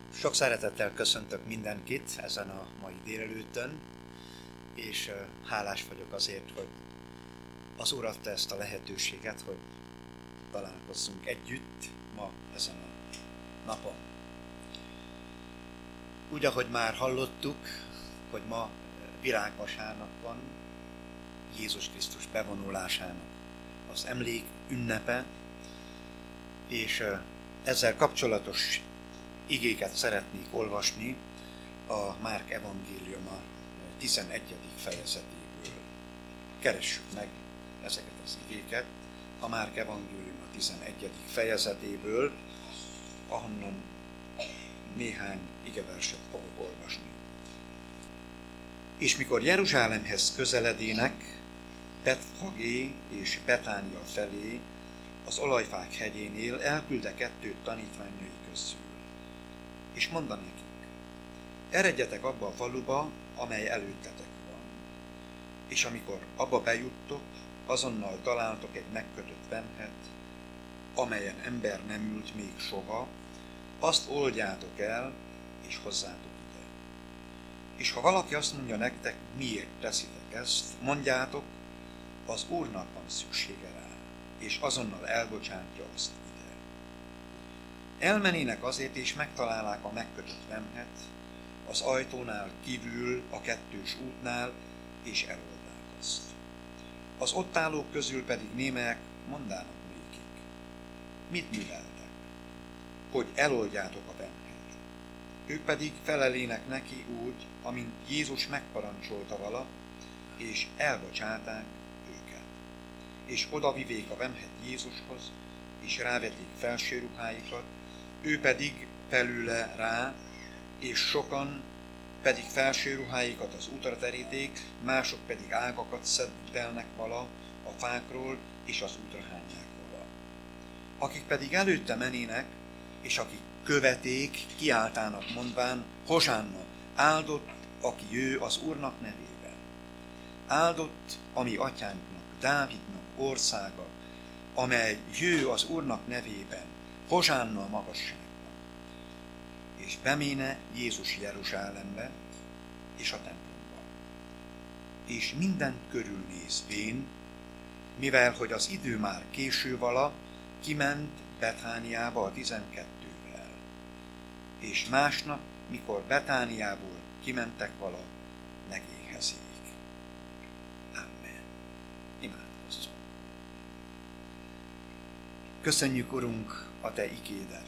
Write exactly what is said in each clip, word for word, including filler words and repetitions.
Sok szeretettel köszöntök mindenkit ezen a mai délelőttön, és hálás vagyok azért, hogy az Úr adta ezt a lehetőséget, hogy találkozzunk együtt ma ezen a napon. Úgy, ahogy már hallottuk, hogy ma virágvasárnap van, Jézus Krisztus bevonulásának az emlék ünnepe, és ezzel kapcsolatos igéket szeretnék olvasni a Márk evangéliuma tizenegyedik fejezetéből. Keressük meg ezeket az igéket a Márk evangéliuma tizenegyedik fejezetéből, ahonnan néhány igeverset fogok olvasni. És mikor Jeruzsálemhez közeledének, Betfagé és Betánia felé, az olajfák hegyénél elküldte kettőt tanítványai közül, és mondta nekik: eredjetek abba a faluba, amely előttetek van, és amikor abba bejuttok, azonnal találtok egy megkötött vemhet, amelyen ember nem ült még soha, azt oldjátok el, és hozzátok ide. És ha valaki azt mondja nektek, miért teszitek ezt, mondjátok, az Úrnak van szüksége rá, és azonnal elbocsátja azt ide. Elmenének azért, és megtalálják a megkötött vemhet az ajtónál kívül, a kettős útnál, és eloldák azt. Az ott állók közül pedig némelyek mondának nékik: mit műveltek, hogy eloldjátok a vemhet? Ők pedig felelének neki úgy, amint Jézus megparancsolta vala, és elbocsáták őket. És odavivék a vemhet Jézushoz, és rávetik felső ruháikat, ő pedig felüle rá, és sokan pedig felső ruháikat az útra teríték, mások pedig ágakat szedelnek vala a fákról, és az útra hányják vala. Akik pedig előtte menének, és akik követék, kiáltának mondván: hosánna, áldott, aki jő az Úrnak nevében. Áldott a mi atyánknak, Dávidnak országa, amely jő az Úrnak nevében, hosánna a magasságban. És beméne Jézus Jeruzsálembe és a templomba. És mindent körülnézvén, mivel hogy az idő már késő vala, kiment Betániába a tizenkettővel. És másnap, mikor Betániából kimentek vala, megéhezik. Amen. Imádkozzunk. Köszönjük, Urunk, a Te igédet.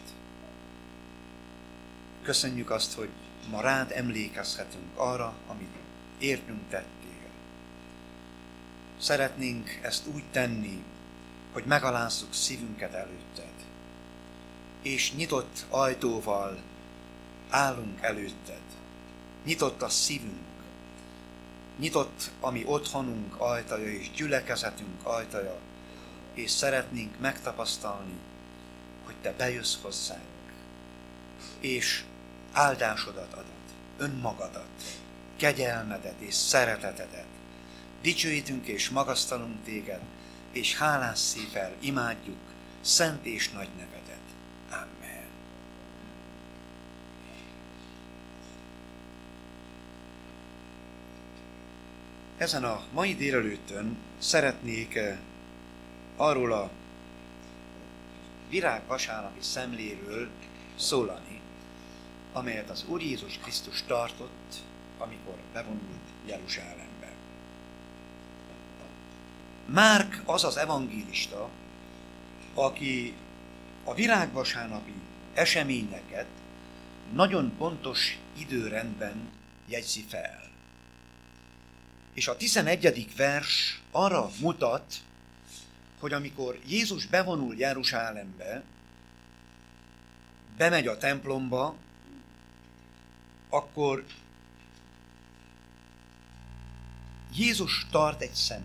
Köszönjük azt, hogy ma rád emlékezhetünk arra, amit értünk tettél. Szeretnénk ezt úgy tenni, hogy megalázzuk szívünket előtted, és nyitott ajtóval állunk előtted. Nyitott a szívünk, nyitott a mi otthonunk ajtaja és gyülekezetünk ajtaja, és szeretnénk megtapasztalni, hogy te bejössz hozzánk, és áldásodat adod, önmagadat, kegyelmedet és szeretetedet. Dicsőítünk és magasztalunk téged, és hálás szívvel imádjuk szent és nagy nevedet. Amen. Ezen a mai délelőttön szeretnék arról a virágvasárnapi szemléről szólani, amelyet az Úr Jézus Krisztus tartott, amikor bevonult Jeruzsálembe. Márk az az evangélista, aki a virágvasárnapi eseményeket nagyon pontos időrendben jegyzi fel. És a tizenegyedik vers arra mutat, hogy amikor Jézus bevonul Jeruzsálembe, bemegy a templomba, akkor Jézus tart egy szemlét.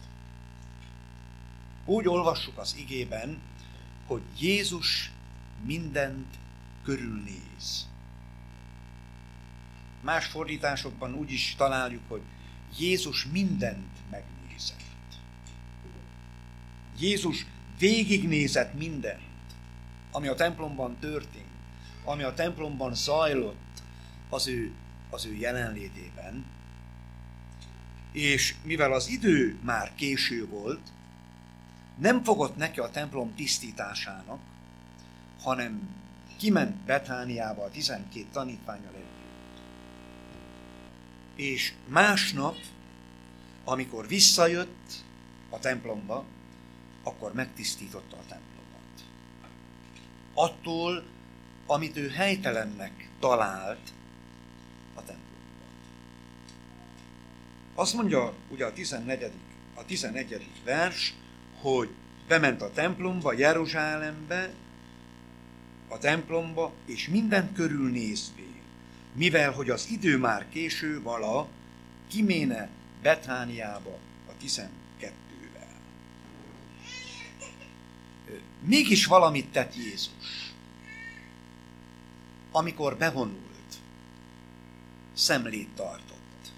Úgy olvassuk az igében, hogy Jézus mindent körülnéz. Más fordításokban úgy is találjuk, hogy Jézus mindent megnézett. Jézus végignézett mindent, ami a templomban történt. ami a templomban zajlott az ő, az ő jelenlétében, és mivel az idő már késő volt, nem fogott neki a templom tisztításának, hanem kiment Betániába a tizenkét tanítvánnyal együtt. És másnap, amikor visszajött a templomba, akkor megtisztította a templomot. Attól, amit ő helytelennek talált a templomban. Azt mondja ugye a tizennegyedik a tizennegyedik vers, hogy bement a templomba, Jeruzsálembe, a templomba, és mindent körülnézvén, mivel hogy az idő már késő, vala kiméne Betániába a tizenkettővel. Mégis valamit tett Jézus, amikor bevonult, szemlét tartott.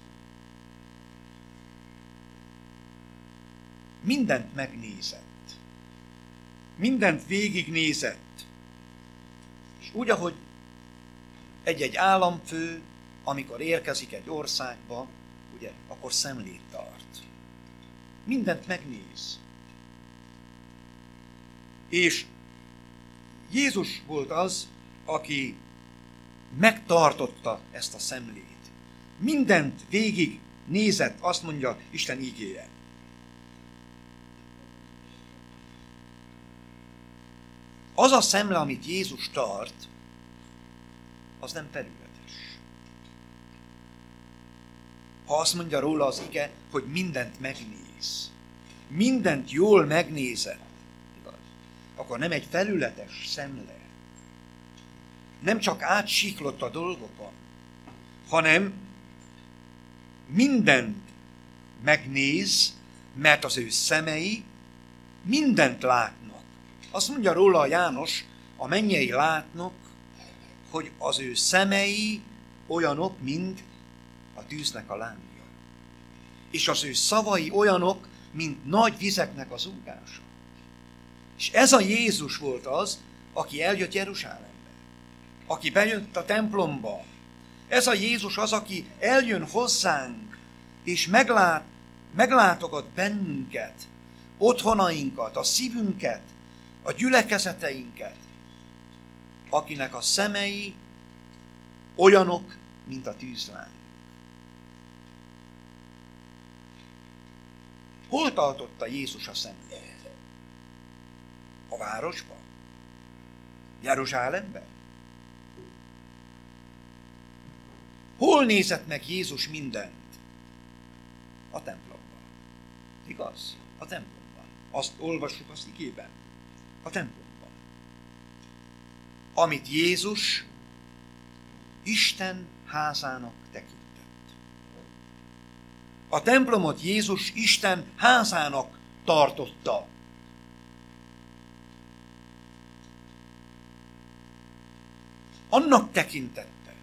Mindent megnézett, mindent végignézett, és úgy, ahogy egy-egy államfő, amikor érkezik egy országba, ugye, akkor szemlét tart. Mindent megnéz. És Jézus volt az, aki megtartotta ezt a szemlét. Mindent végig nézett, azt mondja Isten ígéje. Az a szemle, amit Jézus tart, az nem felületes. Ha azt mondja róla az ige, hogy mindent megnéz, mindent jól megnézett, igaz, akkor nem egy felületes szemle. Nem csak átsiklott a dolgokon, hanem mindent megnéz, mert az ő szemei mindent látnak. Azt mondja róla a János, a mennyei látnok, hogy az ő szemei olyanok, mint a tűznek a lángja. És az ő szavai olyanok, mint nagy vizeknek az zúgása. És ez a Jézus volt az, aki eljött Jeruzsálembe, aki bejött a templomba. Ez a Jézus az, aki eljön hozzánk, és meglát, meglátogat bennünket, otthonainkat, a szívünket, a gyülekezeteinket, akinek a szemei olyanok, mint a tűzlány. Hol tartotta Jézus a szemét? A városban? Jeruzsálemben? Hol nézett meg Jézus mindent? A templomban. Igaz? A templomban. Azt olvassuk az igében. A templomban. Amit Jézus Isten házának tekintett. A templomot Jézus Isten házának tartotta. Annak tekintette.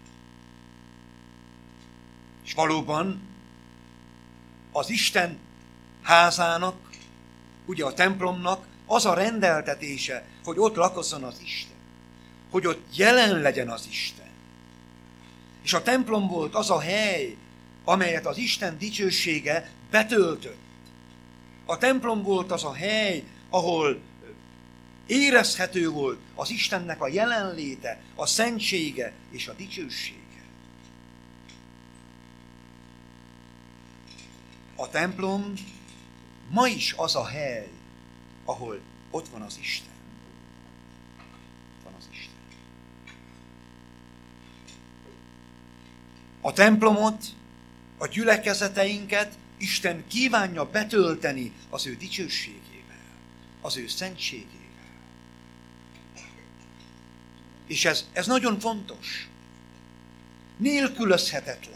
És valóban az Isten házának, ugye a templomnak az a rendeltetése, hogy ott lakozzon az Isten. Hogy ott jelen legyen az Isten. És a templom volt az a hely, amelyet az Isten dicsősége betöltött. A templom volt az a hely, ahol érezhető volt az Istennek a jelenléte, a szentsége és a dicsősége. A templom ma is az a hely, ahol ott van az Isten. Ott van az Isten. A templomot, a gyülekezeteinket Isten kívánja betölteni az ő dicsőségével, az ő szentségével. És ez, ez nagyon fontos. Nélkülözhetetlen.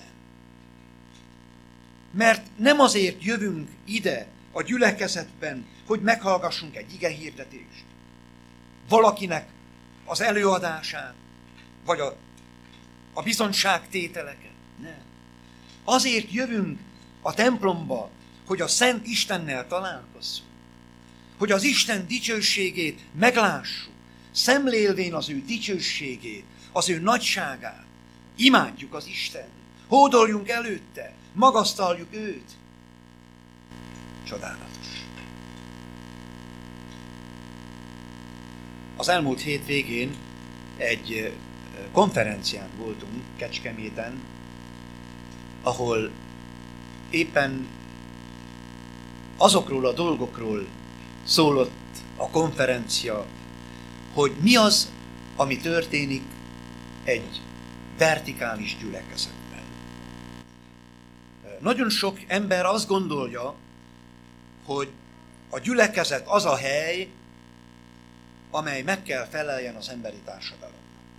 Mert nem azért jövünk ide a gyülekezetben, hogy meghallgassunk egy igehirdetést, valakinek az előadását, vagy a, a bizonyságtételeket. Nem. Azért jövünk a templomba, hogy a Szent Istennel találkozzunk. Hogy az Isten dicsőségét meglássuk, szemlélvén az ő dicsőségét, az ő nagyságát, imádjuk az Isten, hódoljunk előtte, magasztaljuk őt. Csodálatos. Az elmúlt hét végén egy konferencián voltunk Kecskeméten, ahol éppen azokról a dolgokról szólott a konferencia, hogy mi az, ami történik egy vertikális gyülekezetben. Nagyon sok ember azt gondolja, hogy a gyülekezet az a hely, amely meg kell feleljen az emberi társadalomnak.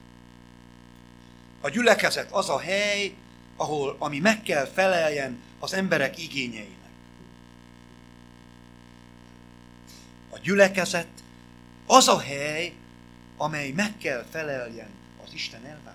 A gyülekezet az a hely, ahol, ami meg kell feleljen az emberek igényeinek. A gyülekezet az a hely, amely meg kell feleljen az Isten elvárásainak.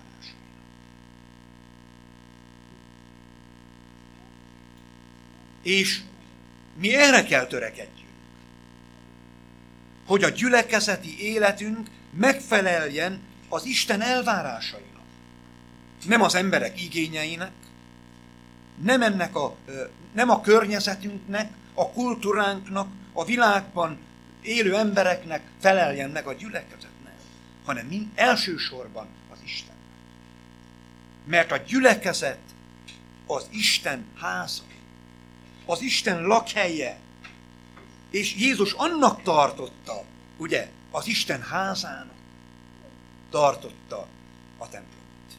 És mi erre kell törekedjünk, hogy a gyülekezeti életünk megfeleljen az Isten elvárásainak. Nem az emberek igényeinek, nem, ennek a, nem a környezetünknek, a kultúránknak, a világban élő embereknek feleljen meg a gyülekezetnek, hanem mind elsősorban az Istennek. Mert a gyülekezet az Isten háza, az Isten lakhelye, és Jézus annak tartotta, ugye, az Isten házának tartotta a templomot.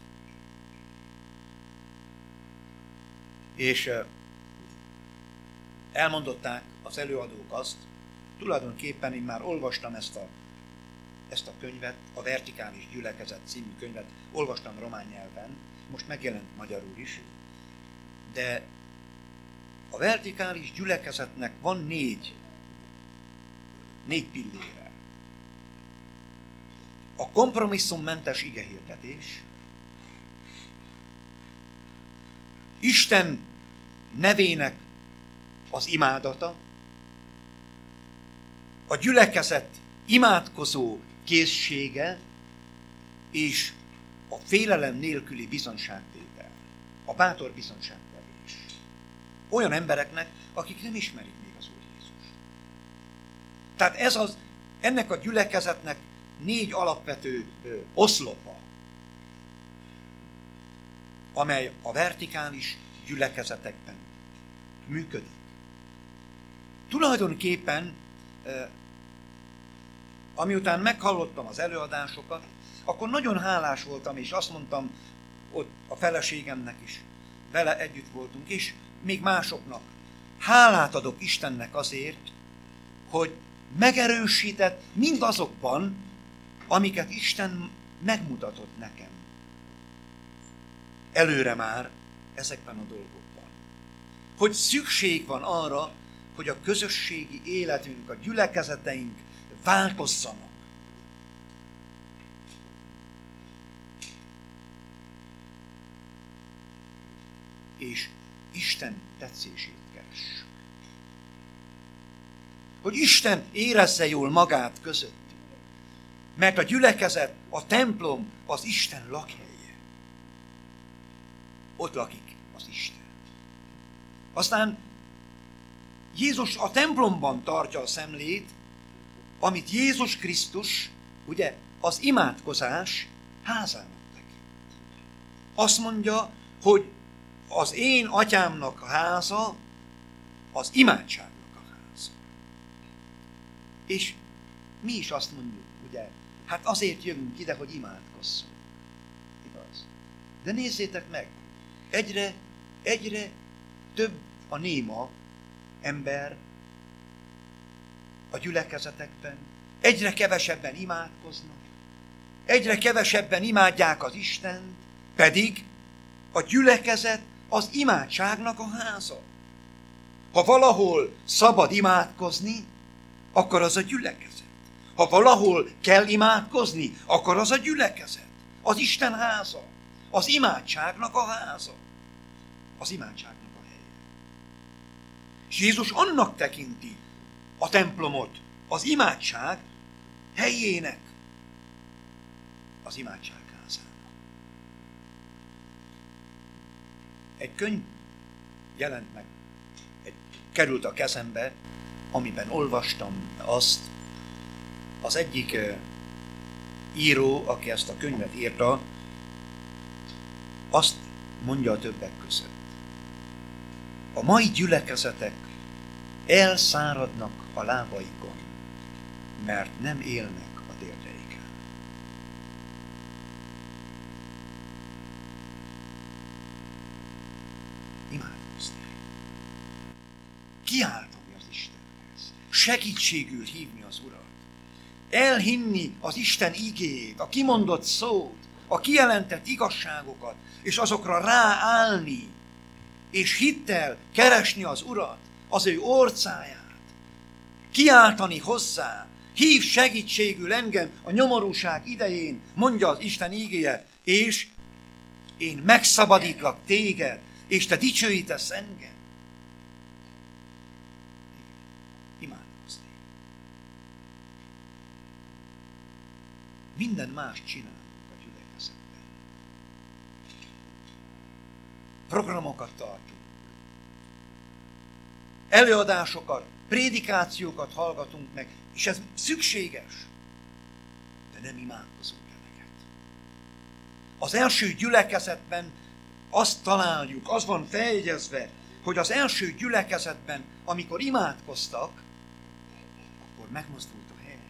És elmondották az előadók azt, tulajdonképpen én már olvastam ezt a, ezt a könyvet, a Vertikális Gyülekezet című könyvet, olvastam román nyelven, most megjelent magyarul is, de a vertikális gyülekezetnek van négy, négy pillére. A kompromisszummentes igehirdetés, Isten nevének az imádata, a gyülekezet imádkozó készsége és a félelem nélküli bizonyságtétel, a bátor bizonyságtevés. Olyan embereknek, akik nem ismerik még az Úr Jézust. Tehát ez az, ennek a gyülekezetnek négy alapvető ö, oszlopa, amely a vertikális gyülekezetekben működik. Tulajdonképpen, amiután meghallottam az előadásokat, akkor nagyon hálás voltam, és azt mondtam ott a feleségemnek is, vele együtt voltunk, és még másoknak. Hálát adok Istennek azért, hogy megerősített mindazokban, amiket Isten megmutatott nekem. Előre már ezekben a dolgokban. Hogy szükség van arra, hogy a közösségi életünk, a gyülekezeteink változzanak. És Isten tetszését keressük. Hogy Isten érezze jól magát közöttünk. Mert a gyülekezet, a templom az Isten lakhelye. Ott lakik az Isten. Aztán Jézus a templomban tartja a szemlét, amit Jézus Krisztus, ugye, az imádkozás házának tekint. Azt mondja, hogy az én atyámnak a háza, az imádságnak a háza. És mi is azt mondjuk, ugye, hát azért jövünk ide, hogy imádkozzunk. Igaz? De nézzétek meg, egyre, egyre több a néma ember a gyülekezetekben, egyre kevesebben imádkoznak, egyre kevesebben imádják az Istent, pedig a gyülekezet az imádságnak a háza. Ha valahol szabad imádkozni, akkor az a gyülekezet. Ha valahol kell imádkozni, akkor az a gyülekezet. Az Isten háza. Az imádságnak a háza. Az imádságnak a helye. És Jézus annak tekinti a templomot, az imádság helyének. az imádságházának. Egy könyv jelent meg, egy, került a kezembe, amiben olvastam azt, az egyik uh, író, aki ezt a könyvet írta, azt mondja a többek között. A mai gyülekezetek elszáradnak a lábaikon, mert nem élnek a térdeiken. Imádkozni. Kiáltani az Istenhez. Segítségül hívni az Urat. Elhinni az Isten igéjét, a kimondott szót, a kijelentett igazságokat, és azokra ráállni, és hittel keresni az Urat, az ő orcáját, kiáltani hozzá, hív segítségül engem a nyomorúság idején, mondja az Isten ígéje, és én megszabadítlak téged, és te dicsőítesz engem. Imádkozni. Minden más csinálunk a gyülekezetben. Programokat tartunk. Előadásokat, prédikációkat hallgatunk meg, és ez szükséges, de nem imádkozunk eleget. Az első gyülekezetben azt találjuk, az van feljegyezve, hogy az első gyülekezetben, amikor imádkoztak, akkor megmozdult a hely.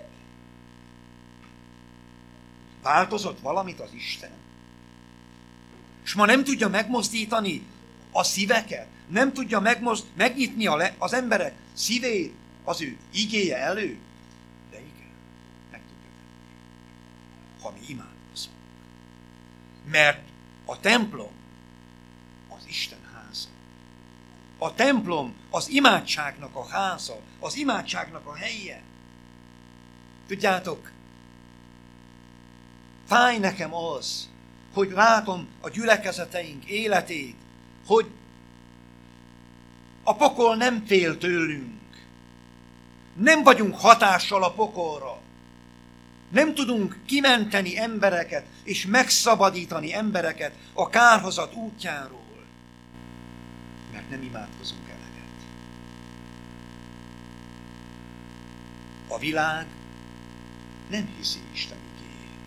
Változott valamit az Isten? És ma nem tudja megmozdítani a szíveket, nem tudja megmozd, megnyitni a le, az emberek szívét az ő igéje elő. De igen, meg tudja tenni, ha mi imádkozunk. Mert a templom az Isten háza. A templom az imádságnak a háza, az imádságnak a helye. Tudjátok, fáj nekem az, hogy látom a gyülekezeteink életét, hogy a pokol nem fél tőlünk. Nem vagyunk hatással a pokolra. Nem tudunk kimenteni embereket és megszabadítani embereket a kárhozat útjáról. Mert nem imádkozunk eleget. A világ nem hiszi Isten igéjét.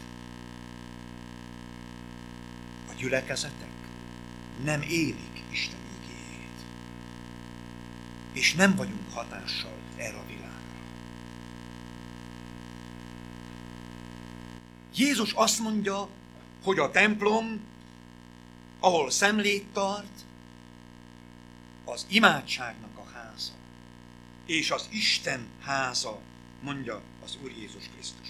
A gyülekezetek nem élik Isten igéjét. És nem vagyunk hatással erre a világra. Jézus azt mondja, hogy a templom, ahol szemlét tart, az imádságnak a háza. És az Isten háza, mondja az Úr Jézus Krisztus.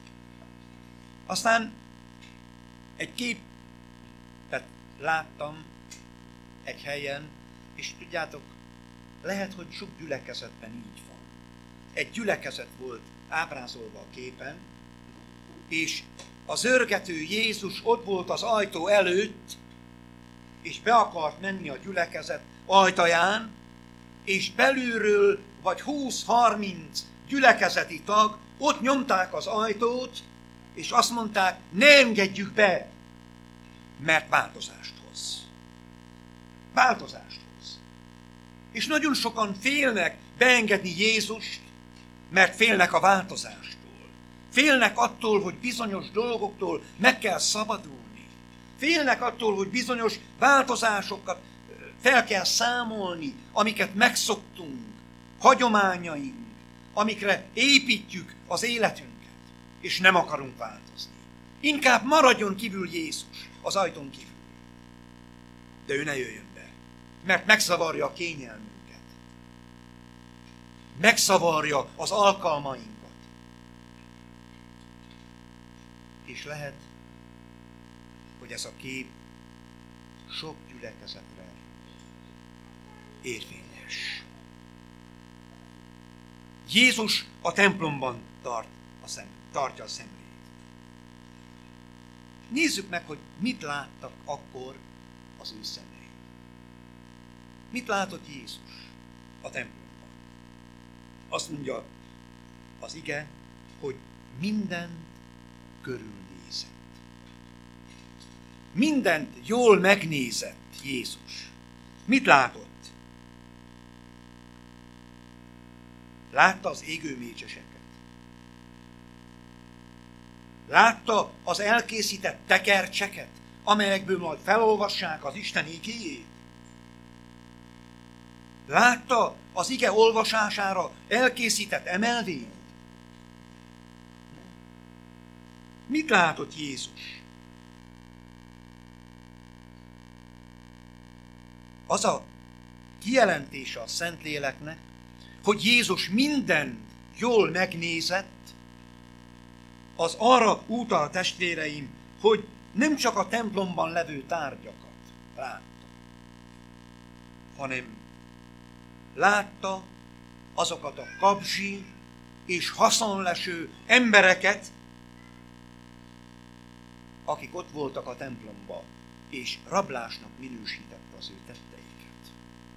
Aztán egy képet láttam egy helyen, és tudjátok, lehet, hogy sok gyülekezetben így van. Egy gyülekezet volt ábrázolva a képen, és az zörgető Jézus ott volt az ajtó előtt, és be akart menni a gyülekezet ajtaján, és belülről vagy húsz-harminc gyülekezeti tag ott nyomták az ajtót, és azt mondták, ne engedjük be, mert változást hoz. Változást hoz. És nagyon sokan félnek beengedni Jézust, mert félnek a változástól. Félnek attól, hogy bizonyos dolgoktól meg kell szabadulni. Félnek attól, hogy bizonyos változásokat fel kell számolni, amiket megszoktunk, hagyományaink, amikre építjük az életünket, és nem akarunk változni. Inkább maradjon kívül Jézus az ajtón kívül. De ő ne jöjjön be, mert megszavarja a kényelmünket. Megszavarja az alkalmainkat. És lehet, hogy ez a kép sok gyülekezetre érvényes. Jézus a templomban tart a szem, tartja a szemlét. Nézzük meg, hogy mit láttak akkor az ő szemei. Mit látott Jézus a templomban? Azt mondja az ige, hogy mindent körülnézett. megnézett. Mindent jól megnézett Jézus. Mit látott? Látta az égő mécseseket. Látta az elkészített tekercseket, amelyekből majd felolvassák az Isten igéjét. Látta az ige olvasására elkészített emelvényt. Mit látott Jézus? Az a kijelentése a Szentléleknek, hogy Jézus mindent jól megnézett, az arra utal, testvéreim, hogy nem csak a templomban levő tárgyakat látta, hanem látta azokat a kapzsi és haszonleső embereket, akik ott voltak a templomban, és rablásnak minősítette az ő tetteiket.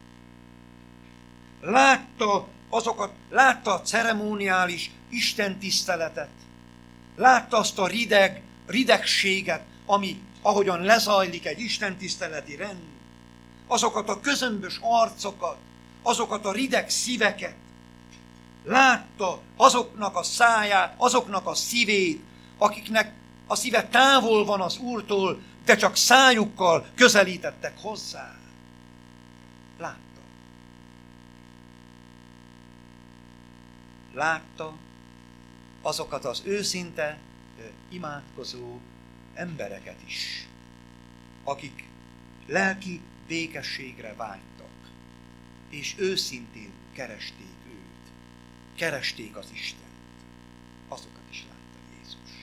Látta azokat, látta a ceremoniális istentiszteletet, látta azt a rideg, ridegséget, ami ahogyan lezajlik egy istentiszteleti rend, azokat a közömbös arcokat, azokat a rideg szíveket, látta azoknak a száját, azoknak a szívét, akiknek a szíve távol van az Úrtól, de csak szájukkal közelítettek hozzá. Látta. Látta azokat az őszinte, imádkozó embereket is, akik lelki békességre vágytak, és őszintén keresték őt, keresték az Istent. Azokat is látta Jézus.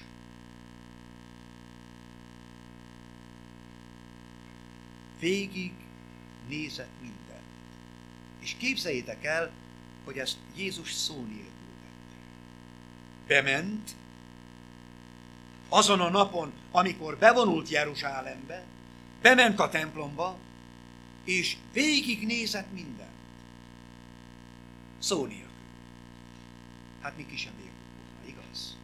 Végig nézett mindent. És képzeljétek el, hogy ezt Jézus szó nélkül tette. Bement, azon a napon, amikor bevonult Jeruzsálembe, bement a templomba, és végignézett mindent. Szó nélkül. Hát mi ki sem értük volna, igaz?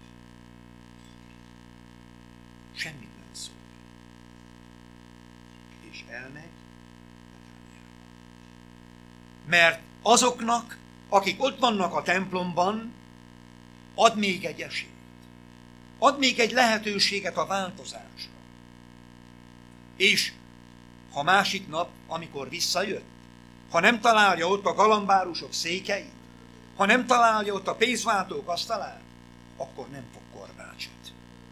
Semmit nem szól. És elmegy Betániába. Mert azoknak, akik ott vannak a templomban, ad még egy esélyt. Ad még egy lehetőséget a változásra. És ha másik nap, amikor visszajött, ha nem találja ott a galambárusok székeit, ha nem találja ott a pénzváltók asztalát, akkor nem fog korbácsot.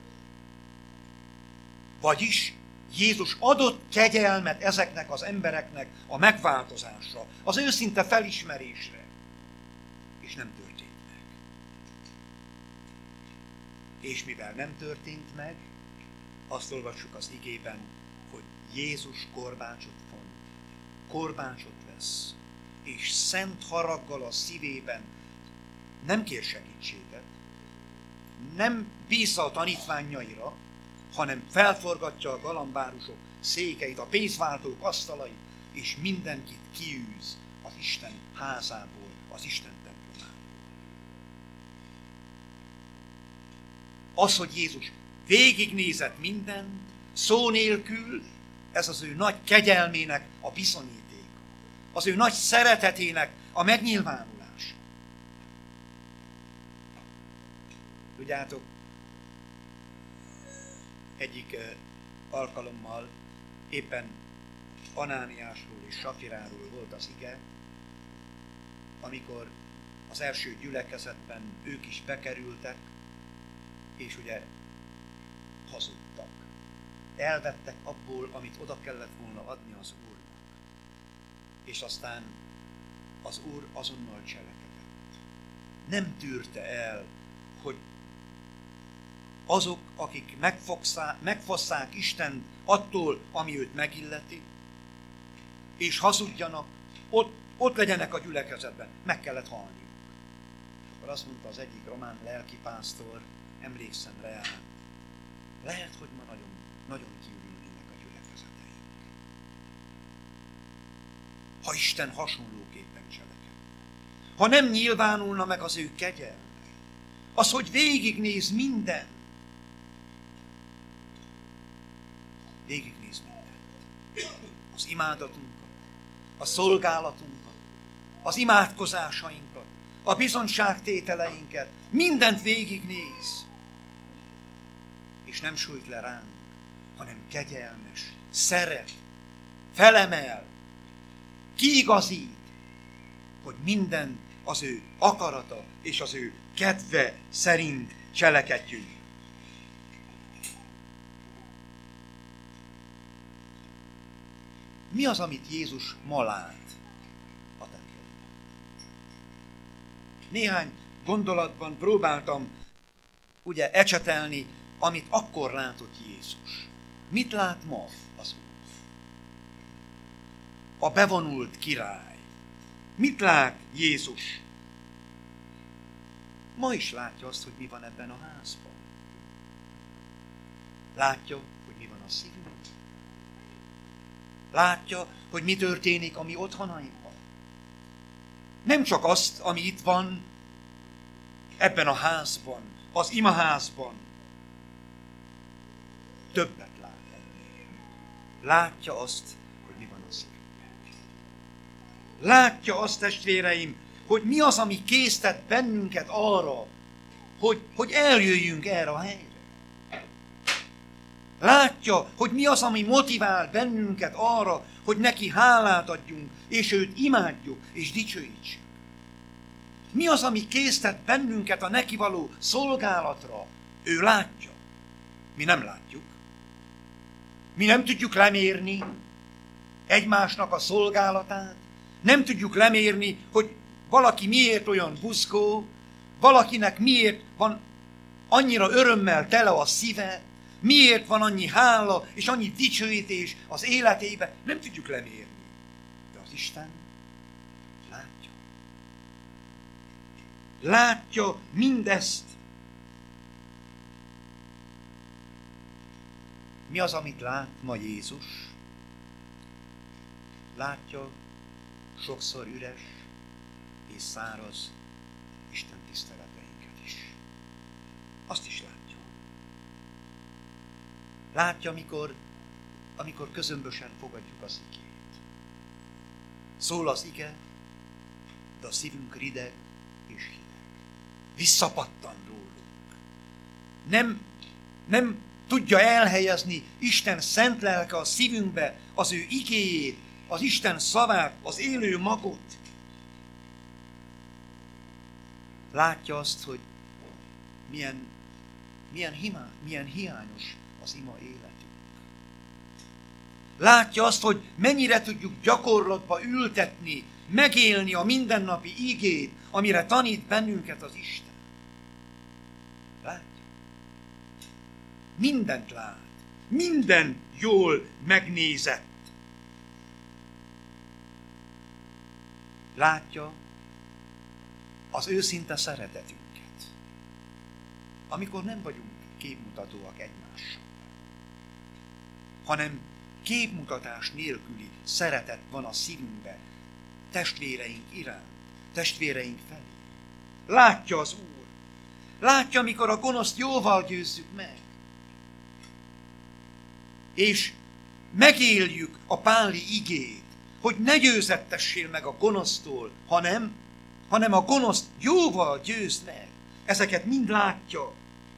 Vagyis Jézus adott kegyelmet ezeknek az embereknek a megváltozásra, az őszinte felismerésre, és nem történt meg. És mivel nem történt meg, azt olvassuk az igében, hogy Jézus korbácsot von, korbácsot vesz, és szent haraggal a szívében nem kér segítséget, nem bízza a tanítványaira, hanem felforgatja a galambárusok székeit, a pénzváltók asztalait, és mindenkit kiűz az Isten házából, az Isten templomából. Az, hogy Jézus végignézett mindent, szó nélkül, ez az ő nagy kegyelmének a bizonyítéka. Az ő nagy szeretetének a megnyilvánulása. Tudjátok, egyik alkalommal éppen Anániásról és Safiráról volt az ige, amikor az első gyülekezetben ők is bekerültek, és ugye hazudtak. Elvettek abból, amit oda kellett volna adni az Úrnak. És aztán az Úr azonnal cselekedett. Nem tűrte el, hogy azok, akik megfosszák Istent attól, ami őt megilleti, és hazudjanak, ott, ott legyenek a gyülekezetben. Meg kellett halniuk. Akkor azt mondta az egyik román lelkipásztor, emlékszem rá, lehet, hogy ma nagyon, nagyon kiürülnének a gyülekezeteink. Ha Isten hasonlóképpen cselekedne. Ha nem nyilvánulna meg az ő kegyelme. Az, hogy végignéz minden. végignéz mindent. Az imádatunkat, a szolgálatunkat, az imádkozásainkat, a bizonyságtételeinket, mindent végignéz. És nem sújt le ránk, hanem kegyelmes, szeret, felemel, kiigazít, hogy minden az ő akarata és az ő kedve szerint cselekedjünk. Mi az, amit Jézus ma lát a templomban? Néhány gondolatban próbáltam ugye ecsetelni, amit akkor látott Jézus. Mit lát ma az Úr? A bevonult király. Mit lát Jézus? Ma is látja azt, hogy mi van ebben a házban. Látja, hogy mi van a szívünkben. Látja, hogy mi történik a mi otthonainkban. Nem csak azt, ami itt van ebben a házban, az imaházban. Többet lát ennél. Látja azt, hogy mi van a szívünkben. Látja azt, testvéreim, hogy mi az, ami késztet bennünket arra, hogy, hogy eljöjjünk erre a helyre. Látja, hogy mi az, ami motivál bennünket arra, hogy neki hálát adjunk, és őt imádjuk, és dicsőítsük. Mi az, ami késztet bennünket a neki való szolgálatra? Ő látja. Mi nem látjuk. Mi nem tudjuk lemérni egymásnak a szolgálatát. Nem tudjuk lemérni, hogy valaki miért olyan buzgó, valakinek miért van annyira örömmel tele a szíve, miért van annyi hála és annyi dicsőítés az életébe, nem tudjuk lemérni. De az Isten látja. Látja mindezt. Mi az, amit lát ma Jézus? Látja sokszor üres és száraz Isten tiszteleteinket is. Azt is látja. Látja, amikor, amikor közömbösen fogadjuk az igét. Szól az ige, de a szívünk rideg és hideg. Visszapattan rólunk. Nem, nem tudja elhelyezni Isten szent lelke a szívünkbe az ő igéjét, az Isten szavát, az élő magot. Látja azt, hogy milyen, milyen, himá, milyen hiányos az ima életünk. Látja azt, hogy mennyire tudjuk gyakorlatba ültetni, megélni a mindennapi igét, amire tanít bennünket az Isten. Látja. Mindent lát. Minden jól megnézett. Látja az őszinte szeretetünket, amikor nem vagyunk képmutatóak egymással, hanem képmutatás nélküli szeretet van a szívünkben testvéreink iránt, testvéreink felé. Látja az Úr. Látja, amikor a gonoszt jóval győzzük meg. És megéljük a páli igét, hogy ne győzettessél meg a gonosztól, hanem, hanem a gonoszt jóval győzd meg. Ezeket mind látja.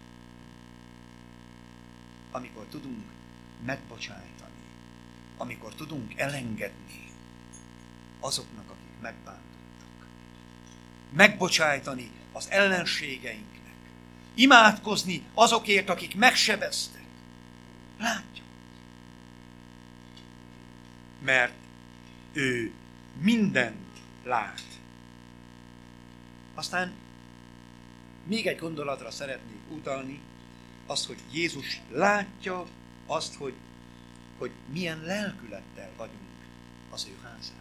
Amikor tudunk megbocsájtani, amikor tudunk elengedni azoknak, akik megbántottak. Megbocsájtani az ellenségeinknek. Imádkozni azokért, akik megsebeztek. Látja. Mert ő mindent lát. Aztán még egy gondolatra szeretnék utalni, az, hogy Jézus látja azt, hogy, hogy milyen lelkülettel vagyunk az ő házában.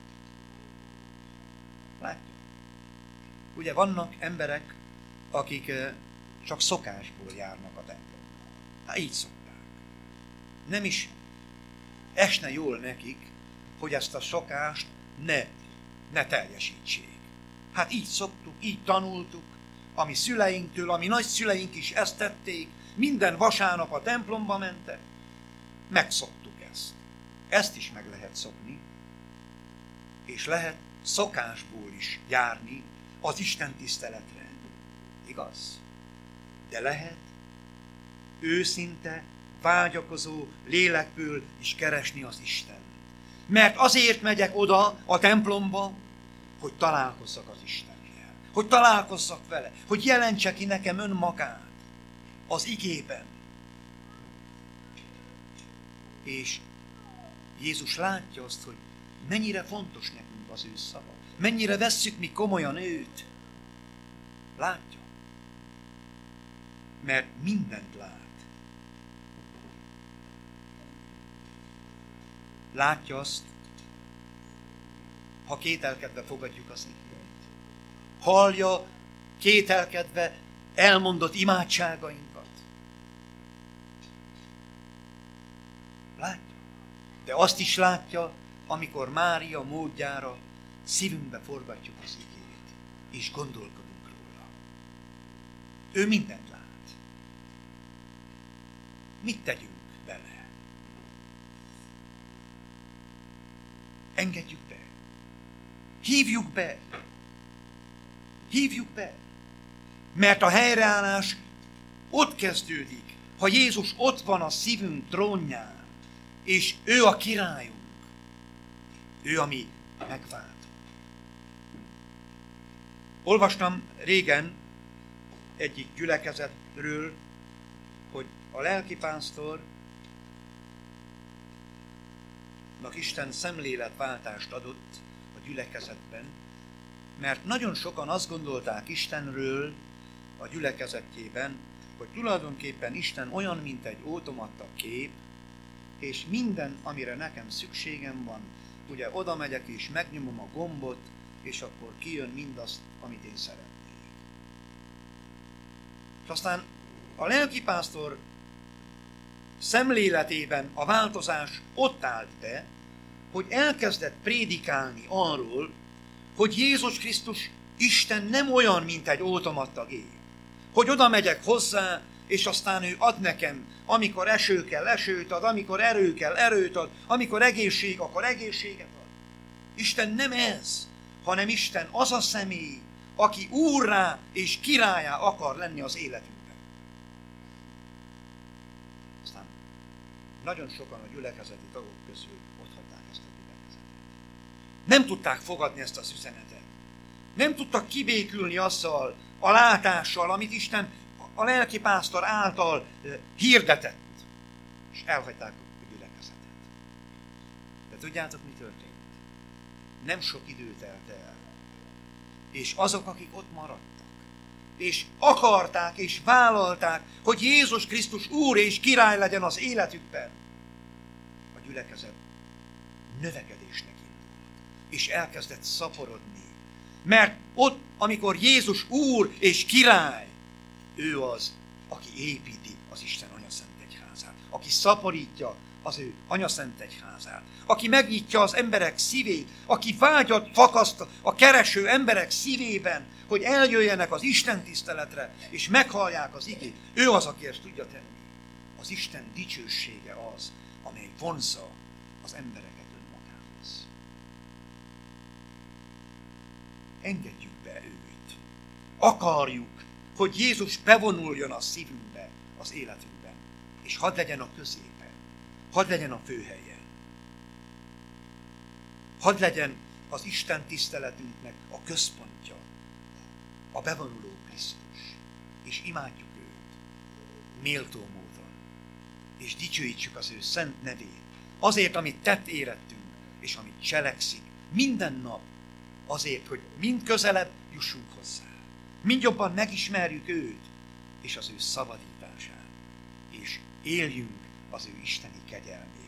Látja. Ugye vannak emberek, akik csak szokásból járnak a templomba. Hát így szokták. Nem is esne jól nekik, hogy ezt a szokást ne, ne teljesítsék. Hát így szoktuk, így tanultuk, ami szüleinktől, ami nagyszüleink is ezt tették, minden vasárnap a templomba mentek. megszoktuk ezt. Ezt is meg lehet szokni, és lehet szokásból is járni az Isten tiszteletre. Igaz? De lehet őszinte, vágyakozó lélekből is keresni az Istent. Mert azért megyek oda a templomba, hogy találkozzak az Istennel. Hogy találkozzak vele. Hogy jelentse ki nekem önmagát az igében. És Jézus látja azt, hogy mennyire fontos nekünk az ő szava. Mennyire vesszük mi komolyan őt. Látja. Mert mindent lát. Látja azt, ha kételkedve fogadjuk az igét. Hallja kételkedve elmondott imádságainkat. Látja. De azt is látja, amikor Mária módjára szívünkbe forgatjuk az igét, és gondolkodunk róla. Ő mindent lát. Mit tegyünk bele? Engedjük be. Hívjuk be. Hívjuk be. Mert a helyreállás ott kezdődik, ha Jézus ott van a szívünk trónján, és ő a királyunk. Ő a mi megváltunk. Olvastam régen egyik gyülekezetről, hogy a lelkipásztornak Isten szemléletváltást adott a gyülekezetben, mert nagyon sokan azt gondolták Istenről a gyülekezetjében, hogy tulajdonképpen Isten olyan, mint egy automata kép, és minden, amire nekem szükségem van, ugye oda megyek és megnyomom a gombot, és akkor kijön mindazt, amit én szeretnék. És aztán a lelkipásztor szemléletében a változás ott állt be, hogy elkezdett prédikálni arról, hogy Jézus Krisztus Isten nem olyan, mint egy automata gép. Hogy oda megyek hozzá, és aztán ő ad nekem, amikor eső kell, esőt ad, amikor erő kell, erőt ad, amikor egészség, akkor egészséget ad. Isten nem ez, hanem Isten az a személy, aki úrrá és királyá akar lenni az életünkben. Aztán nagyon sokan a gyülekezeti tagok közül otthagyták ezt a gyülekezetet. Nem tudták fogadni ezt az üzenetet. Nem tudtak kibékülni azzal a látással, amit Isten a lelkipásztor által hirdetett, és elhagyták a gyülekezetet. De tudjátok, mi történt? Nem sok idő telt el. És azok, akik ott maradtak, és akarták, és vállalták, hogy Jézus Krisztus Úr és Király legyen az életükben, a gyülekezet növekedésnek indult, és elkezdett szaporodni. Mert ott, amikor Jézus Úr és Király, ő az, aki építi az Isten anyaszent egyházát, aki szaporítja az ő anyaszent egyházát, aki megnyitja az emberek szívét, aki vágyat fakaszt a kereső emberek szívében, hogy eljöjjenek az Isten tiszteletre, és meghallják az igét. Ő az, aki ezt tudja tenni. Az Isten dicsősége az, amely vonzza az embereket önmagához. Engedjük be őt. Akarjuk, hogy Jézus bevonuljon a szívünkbe, az életünkben, és hadd legyen a középen, hadd legyen a főhelyen. Hadd legyen az Isten tiszteletünknek a központja, a bevonuló Krisztus, és imádjuk őt méltó módon, és dicsőítsük az ő szent nevét, azért, amit tett érettünk, és amit cselekszik minden nap, azért, hogy mind közelebb jussunk hozzá. Mind jobban megismerjük őt, és az ő szabadítását, és éljünk az ő isteni kegyelmét.